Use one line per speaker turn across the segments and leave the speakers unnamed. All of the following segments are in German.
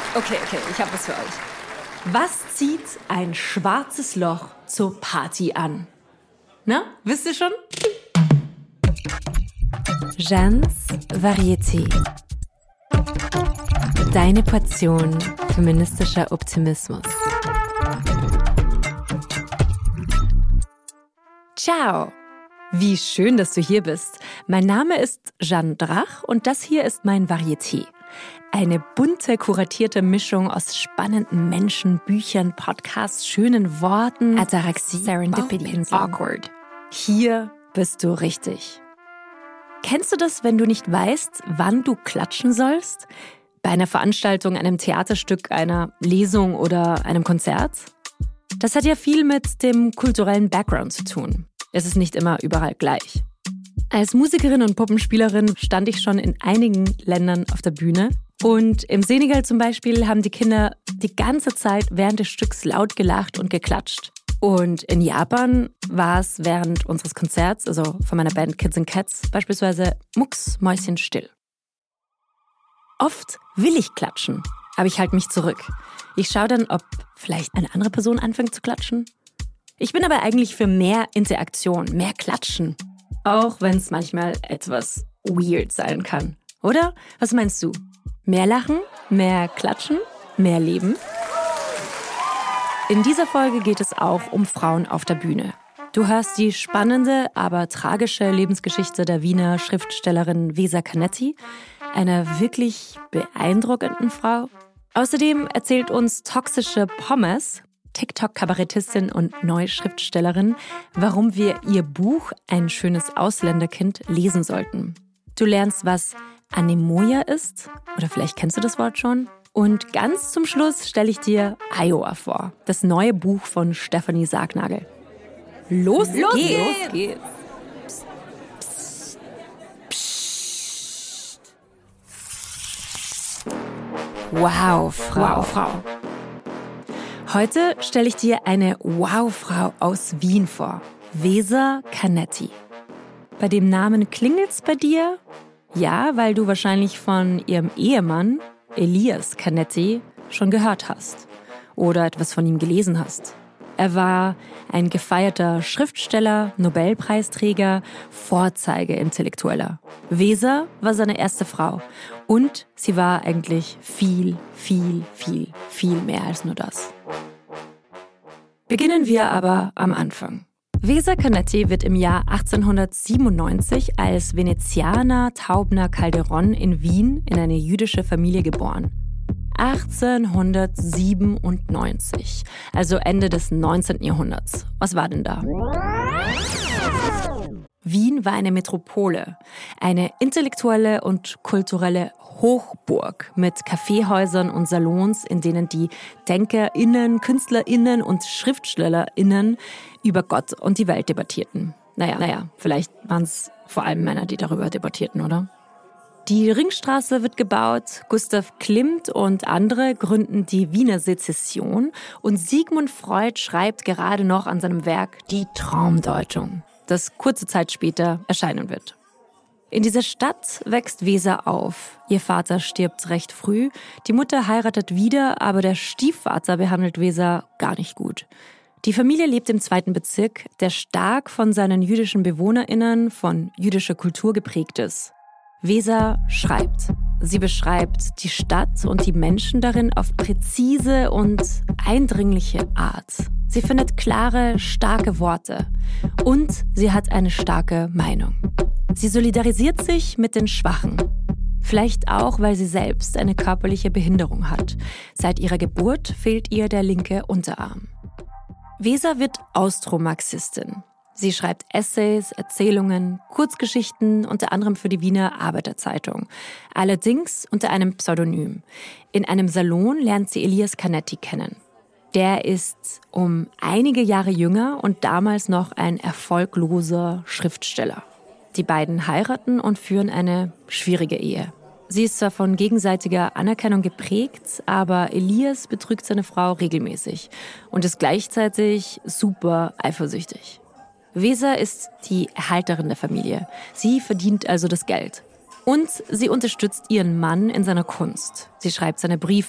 Okay, ich habe was für euch. Was zieht ein schwarzes Loch zur Party an? Na, wisst ihr schon?
Jeanne's Varieté. Deine Portion feministischer Optimismus.
Ciao! Wie schön, dass du hier bist. Mein Name ist Jeanne Drach und das hier ist mein Varieté. Eine bunte, kuratierte Mischung aus spannenden Menschen, Büchern, Podcasts, schönen Worten,
Ataraxie,
Serendipity
und
awkward. Hier bist du richtig. Kennst du das, wenn du nicht weißt, wann du klatschen sollst? Bei einer Veranstaltung, einem Theaterstück, einer Lesung oder einem Konzert? Das hat ja viel mit dem kulturellen Background zu tun. Es ist nicht immer überall gleich. Als Musikerin und Puppenspielerin stand ich schon in einigen Ländern auf der Bühne. Und im Senegal zum Beispiel haben die Kinder die ganze Zeit während des Stücks laut gelacht und geklatscht. Und in Japan war es während unseres Konzerts, also von meiner Band Kids and Cats, beispielsweise mucksmäuschenstill. Oft will ich klatschen, aber ich halte mich zurück. Ich schaue dann, ob vielleicht eine andere Person anfängt zu klatschen. Ich bin aber eigentlich für mehr Interaktion, mehr Klatschen. Auch wenn es manchmal etwas weird sein kann. Oder? Was meinst du? Mehr Lachen, mehr Klatschen, mehr Leben? In dieser Folge geht es auch um Frauen auf der Bühne. Du hörst die spannende, aber tragische Lebensgeschichte der Wiener Schriftstellerin Weser Canetti, einer wirklich beeindruckenden Frau. Außerdem erzählt uns Toxische Pommes, TikTok-Kabarettistin und neue Schriftstellerin, warum wir ihr Buch Ein schönes Ausländerkind lesen sollten. Du lernst, was Anemoia ist, oder vielleicht kennst du das Wort schon. Und ganz zum Schluss stelle ich dir Iowa vor, das neue Buch von Stefanie Sargnagel. Los geht's! Psst. Psst. Wow, Frau. Heute stelle ich dir eine Wow-Frau aus Wien vor. Weser Canetti. Bei dem Namen klingelt's bei dir? Ja, weil du wahrscheinlich von ihrem Ehemann, Elias Canetti, schon gehört hast. Oder etwas von ihm gelesen hast. Er war ein gefeierter Schriftsteller, Nobelpreisträger, Vorzeige-Intellektueller. Weser war seine erste Frau. Und sie war eigentlich viel mehr als nur das. Beginnen wir aber am Anfang. Weser Canetti wird im Jahr 1897 als Venezianer Taubner Calderon in Wien in eine jüdische Familie geboren. 1897, also Ende des 19. Jahrhunderts. Was war denn da? Wien war eine Metropole, eine intellektuelle und kulturelle Hochburg mit Kaffeehäusern und Salons, in denen die DenkerInnen, KünstlerInnen und SchriftstellerInnen über Gott und die Welt debattierten. Naja, vielleicht waren es vor allem Männer, die darüber debattierten, oder? Die Ringstraße wird gebaut, Gustav Klimt und andere gründen die Wiener Sezession und Sigmund Freud schreibt gerade noch an seinem Werk Die Traumdeutung, das kurze Zeit später erscheinen wird. In dieser Stadt wächst Weser auf. Ihr Vater stirbt recht früh, die Mutter heiratet wieder, aber der Stiefvater behandelt Weser gar nicht gut. Die Familie lebt im 2. Bezirk, der stark von seinen jüdischen BewohnerInnen, von jüdischer Kultur geprägt ist. Weser schreibt. Sie beschreibt die Stadt und die Menschen darin auf präzise und eindringliche Art. Sie findet klare, starke Worte. Und sie hat eine starke Meinung. Sie solidarisiert sich mit den Schwachen. Vielleicht auch, weil sie selbst eine körperliche Behinderung hat. Seit ihrer Geburt fehlt ihr der linke Unterarm. Weser wird Austromarxistin. Sie schreibt Essays, Erzählungen, Kurzgeschichten, unter anderem für die Wiener Arbeiterzeitung. Allerdings unter einem Pseudonym. In einem Salon lernt sie Elias Canetti kennen. Der ist um einige Jahre jünger und damals noch ein erfolgloser Schriftsteller. Die beiden heiraten und führen eine schwierige Ehe. Sie ist zwar von gegenseitiger Anerkennung geprägt, aber Elias betrügt seine Frau regelmäßig und ist gleichzeitig super eifersüchtig. Weser ist die Erhalterin der Familie. Sie verdient also das Geld. Und sie unterstützt ihren Mann in seiner Kunst. Sie schreibt seine Briefe.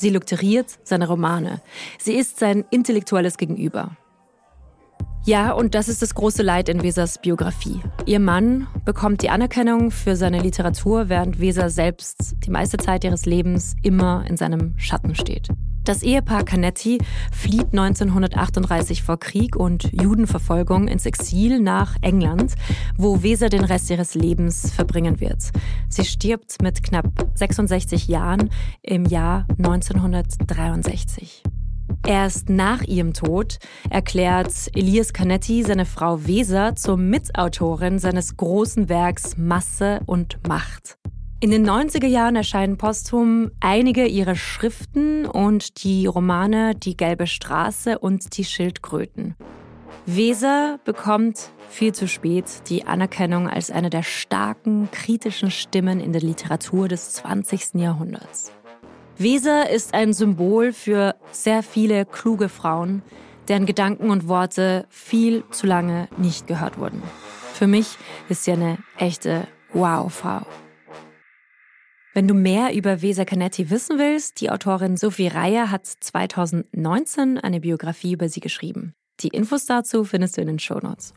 Sie lektoriert seine Romane. Sie ist sein intellektuelles Gegenüber. Ja, und das ist das große Leid in Wesers Biografie. Ihr Mann bekommt die Anerkennung für seine Literatur, während Weser selbst die meiste Zeit ihres Lebens immer in seinem Schatten steht. Das Ehepaar Canetti flieht 1938 vor Krieg und Judenverfolgung ins Exil nach England, wo Weser den Rest ihres Lebens verbringen wird. Sie stirbt mit knapp 66 Jahren im Jahr 1963. Erst nach ihrem Tod erklärt Elias Canetti seine Frau Weser zur Mitautorin seines großen Werks Masse und Macht. In den 90er Jahren erscheinen posthum einige ihrer Schriften und die Romane Die gelbe Straße und Die Schildkröten. Weser bekommt viel zu spät die Anerkennung als eine der starken, kritischen Stimmen in der Literatur des 20. Jahrhunderts. Weser ist ein Symbol für sehr viele kluge Frauen, deren Gedanken und Worte viel zu lange nicht gehört wurden. Für mich ist sie eine echte Wow-Frau. Wenn du mehr über Weser Canetti wissen willst, die Autorin Sophie Reier hat 2019 eine Biografie über sie geschrieben. Die Infos dazu findest du in den Shownotes.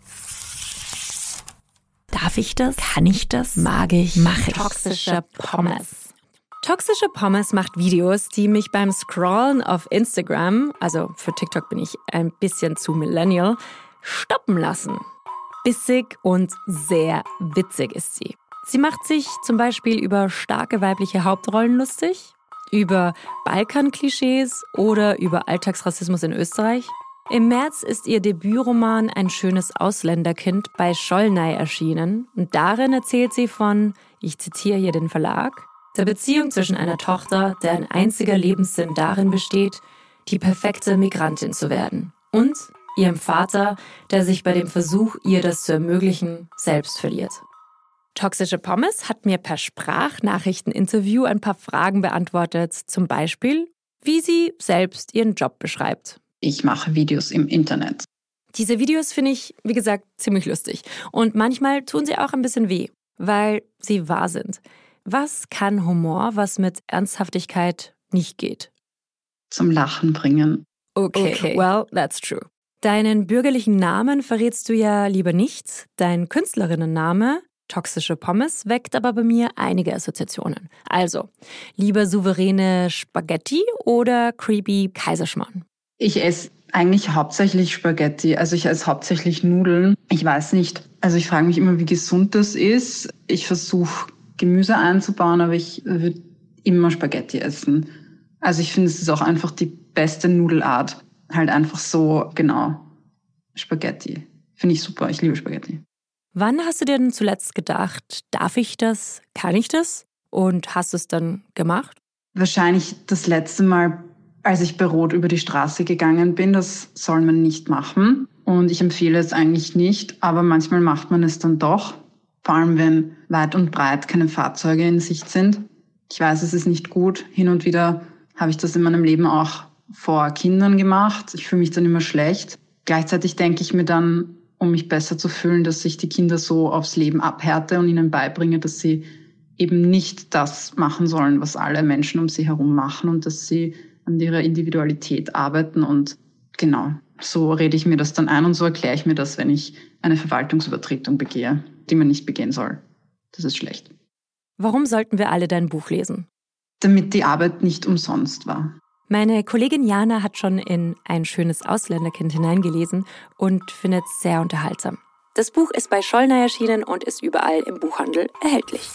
Darf ich das? Kann ich das? Mag ich? Mache ich? Toxische Pommes. Toxische Pommes macht Videos, die mich beim Scrollen auf Instagram, also für TikTok bin ich ein bisschen zu Millennial, stoppen lassen. Bissig und sehr witzig ist sie. Sie macht sich zum Beispiel über starke weibliche Hauptrollen lustig, über Balkan-Klischees oder über Alltagsrassismus in Österreich. Im März ist ihr Debütroman Ein schönes Ausländerkind bei Schollnay erschienen. Und darin erzählt sie von, ich zitiere hier den Verlag, der Beziehung zwischen einer Tochter, deren einziger Lebenssinn darin besteht, die perfekte Migrantin zu werden, und ihrem Vater, der sich bei dem Versuch, ihr das zu ermöglichen, selbst verliert. Toxische Pommes hat mir per Sprachnachrichteninterview ein paar Fragen beantwortet, zum Beispiel, wie sie selbst ihren Job beschreibt.
Ich mache Videos im Internet.
Diese Videos finde ich, wie gesagt, ziemlich lustig. Und manchmal tun sie auch ein bisschen weh, weil sie wahr sind. Was kann Humor, was mit Ernsthaftigkeit nicht geht?
Zum Lachen bringen.
Okay, well, that's true. Deinen bürgerlichen Namen verrätst du ja lieber nicht. Dein Künstlerinnenname, Toxische Pommes, weckt aber bei mir einige Assoziationen. Also, lieber souveräne Spaghetti oder creepy Kaiserschmarrn?
Ich esse eigentlich hauptsächlich Spaghetti. Also ich esse hauptsächlich Nudeln. Ich weiß nicht. Also ich frage mich immer, wie gesund das ist. Ich versuche Gemüse einzubauen, aber ich würde immer Spaghetti essen. Also ich finde, es ist auch einfach die beste Nudelart. Halt einfach so, genau, Spaghetti. Finde ich super. Ich liebe Spaghetti.
Wann hast du dir denn zuletzt gedacht, darf ich das, kann ich das? Und hast du es dann gemacht?
Wahrscheinlich das letzte Mal, als ich bei Rot über die Straße gegangen bin. Das soll man nicht machen. Und ich empfehle es eigentlich nicht, aber manchmal macht man es dann doch. Vor allem, wenn weit und breit keine Fahrzeuge in Sicht sind. Ich weiß, es ist nicht gut. Hin und wieder habe ich das in meinem Leben auch vor Kindern gemacht. Ich fühle mich dann immer schlecht. Gleichzeitig denke ich mir dann, um mich besser zu fühlen, dass ich die Kinder so aufs Leben abhärte und ihnen beibringe, dass sie eben nicht das machen sollen, was alle Menschen um sie herum machen und dass sie an ihrer Individualität arbeiten. Und genau, so rede ich mir das dann ein und so erkläre ich mir das, wenn ich eine Verwaltungsübertretung begehe, die man nicht begehen soll. Das ist schlecht.
Warum sollten wir alle dein Buch lesen?
Damit die Arbeit nicht umsonst war.
Meine Kollegin Jana hat schon in Ein schönes Ausländerkind hineingelesen und findet es sehr unterhaltsam. Das Buch ist bei Schollnay erschienen und ist überall im Buchhandel erhältlich.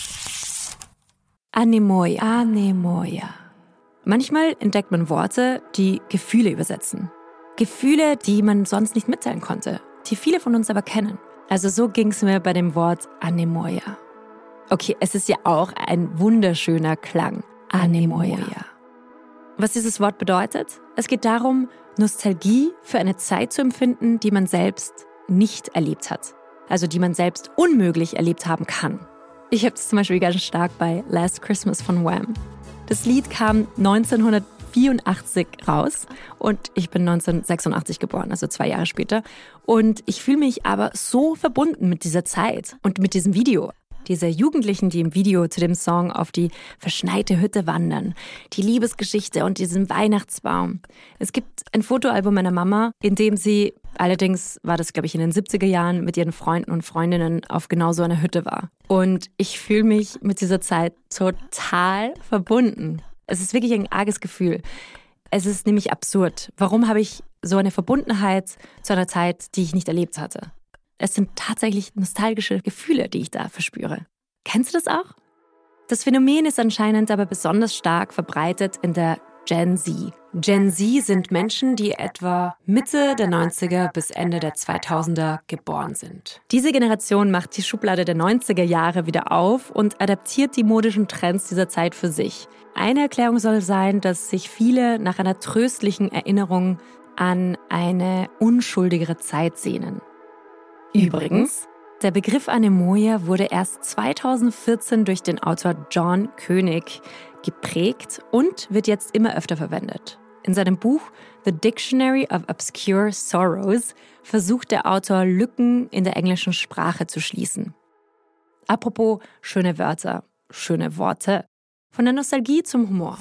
Anemoia. Anemoia. Manchmal entdeckt man Worte, die Gefühle übersetzen. Gefühle, die man sonst nicht mitteilen konnte, die viele von uns aber kennen. Also so ging es mir bei dem Wort Anemoia. Okay, es ist ja auch ein wunderschöner Klang. Anemoia. Was dieses Wort bedeutet? Es geht darum, Nostalgie für eine Zeit zu empfinden, die man selbst nicht erlebt hat. Also die man selbst unmöglich erlebt haben kann. Ich habe es zum Beispiel ganz stark bei Last Christmas von Wham. Das Lied kam 1984 raus und ich bin 1986 geboren, also 2 Jahre später. Und ich fühle mich aber so verbunden mit dieser Zeit und mit diesem Video. Diese Jugendlichen, die im Video zu dem Song auf die verschneite Hütte wandern. Die Liebesgeschichte und diesen Weihnachtsbaum. Es gibt ein Fotoalbum meiner Mama, in dem sie, allerdings war das, glaube ich, in den 70er Jahren, mit ihren Freunden und Freundinnen auf genau so einer Hütte war. Und ich fühle mich mit dieser Zeit total verbunden. Es ist wirklich ein arges Gefühl. Es ist nämlich absurd. Warum habe ich so eine Verbundenheit zu einer Zeit, die ich nicht erlebt hatte? Es sind tatsächlich nostalgische Gefühle, die ich da verspüre. Kennst du das auch? Das Phänomen ist anscheinend aber besonders stark verbreitet in der Gen Z. Gen Z sind Menschen, die etwa Mitte der 90er bis Ende der 2000er geboren sind. Diese Generation macht die Schublade der 90er Jahre wieder auf und adaptiert die modischen Trends dieser Zeit für sich. Eine Erklärung soll sein, dass sich viele nach einer tröstlichen Erinnerung an eine unschuldigere Zeit sehnen. Übrigens, der Begriff Anemoia wurde erst 2014 durch den Autor John Koenig geprägt und wird jetzt immer öfter verwendet. In seinem Buch The Dictionary of Obscure Sorrows versucht der Autor, Lücken in der englischen Sprache zu schließen. Apropos schöne Wörter, schöne Worte. Von der Nostalgie zum Humor.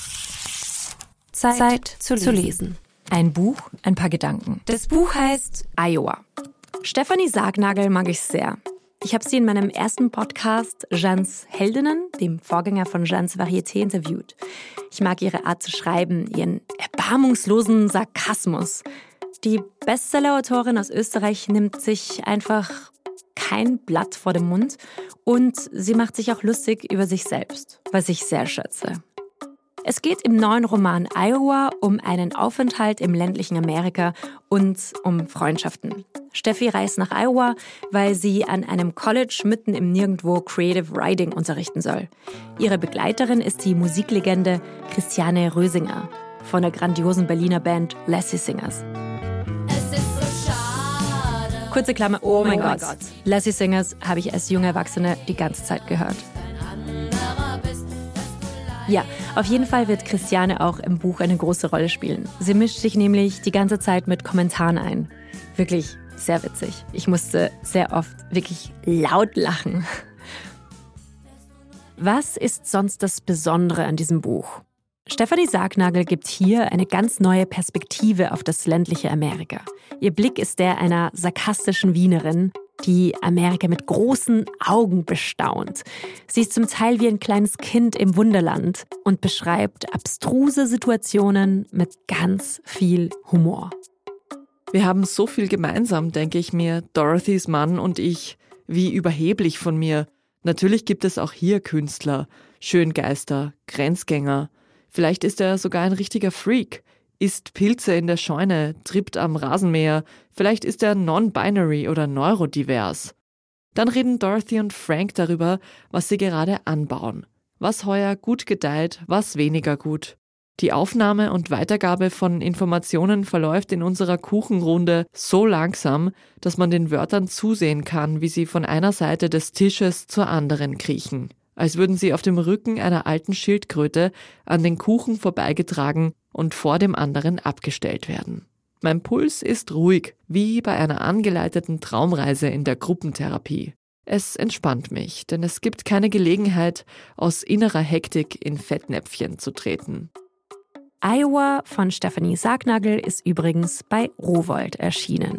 Zeit zu lesen. Ein Buch, ein paar Gedanken. Das Buch heißt Iowa. Stefanie Sargnagel mag ich sehr. Ich habe sie in meinem ersten Podcast Jeannes Heldinnen, dem Vorgänger von Jeannes Varieté, interviewt. Ich mag ihre Art zu schreiben, ihren erbarmungslosen Sarkasmus. Die Bestseller-Autorin aus Österreich nimmt sich einfach kein Blatt vor den Mund und sie macht sich auch lustig über sich selbst, was ich sehr schätze. Es geht im neuen Roman Iowa um einen Aufenthalt im ländlichen Amerika und um Freundschaften. Steffi reist nach Iowa, weil sie an einem College mitten im Nirgendwo Creative Writing unterrichten soll. Ihre Begleiterin ist die Musiklegende Christiane Rösinger von der grandiosen Berliner Band Lassie Singers. Kurze Klammer, oh mein Gott. Lassie Singers habe ich als junge Erwachsene die ganze Zeit gehört. Ja, auf jeden Fall wird Christiane auch im Buch eine große Rolle spielen. Sie mischt sich nämlich die ganze Zeit mit Kommentaren ein. Wirklich sehr witzig. Ich musste sehr oft wirklich laut lachen. Was ist sonst das Besondere an diesem Buch? Stefanie Sargnagel gibt hier eine ganz neue Perspektive auf das ländliche Amerika. Ihr Blick ist der einer sarkastischen Wienerin, die Amerika mit großen Augen bestaunt. Sie ist zum Teil wie ein kleines Kind im Wunderland und beschreibt abstruse Situationen mit ganz viel Humor.
Wir haben so viel gemeinsam, denke ich mir, Dorothys Mann und ich. Wie überheblich von mir. Natürlich gibt es auch hier Künstler, Schöngeister, Grenzgänger. Vielleicht ist er sogar ein richtiger Freak, isst Pilze in der Scheune, trippt am Rasenmäher. Vielleicht ist er non-binary oder neurodivers. Dann reden Dorothy und Frank darüber, was sie gerade anbauen. Was heuer gut gedeiht, was weniger gut. Die Aufnahme und Weitergabe von Informationen verläuft in unserer Kuchenrunde so langsam, dass man den Wörtern zusehen kann, wie sie von einer Seite des Tisches zur anderen kriechen. Als würden sie auf dem Rücken einer alten Schildkröte an den Kuchen vorbeigetragen und vor dem anderen abgestellt werden. Mein Puls ist ruhig, wie bei einer angeleiteten Traumreise in der Gruppentherapie. Es entspannt mich, denn es gibt keine Gelegenheit, aus innerer Hektik in Fettnäpfchen zu treten.
Iowa von Stefanie Sargnagel ist übrigens bei Rowohlt erschienen.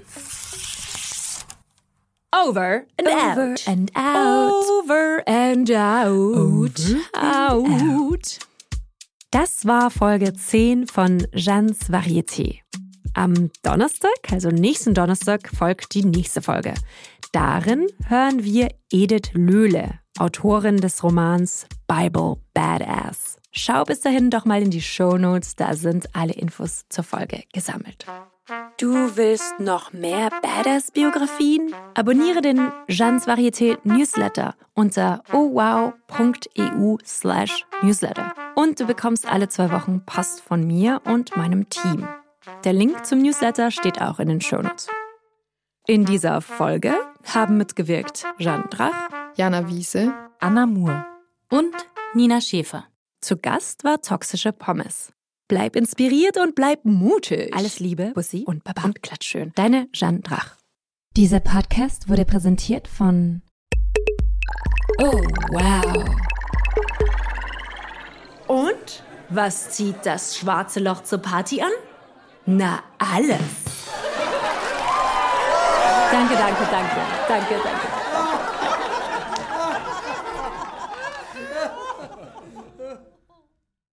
Over and out. And out. Over and out. Out. Das war Folge 10 von Jeannes Varieté. Am Donnerstag, also nächsten Donnerstag, folgt die nächste Folge. Darin hören wir Edith Löhle, Autorin des Romans Bible Badass. Schau bis dahin doch mal in die Shownotes, da sind alle Infos zur Folge gesammelt. Du willst noch mehr Badass-Biografien? Abonniere den Jeannes Varieté Newsletter unter owow.eu/newsletter. Und du bekommst alle 2 Wochen Post von mir und meinem Team. Der Link zum Newsletter steht auch in den Shownotes. In dieser Folge haben mitgewirkt Jeanne Drach,
Jana Wiese,
Anna Moore
und Nina Schäfer. Zu Gast war Toxische Pommes. Bleib inspiriert und bleib mutig. Alles Liebe, Bussi und Baba und Klatschschön. Deine Jeanne Drach.
Dieser Podcast wurde präsentiert von Oh, wow.
Und? Was zieht das schwarze Loch zur Party an? Na, alles. Danke.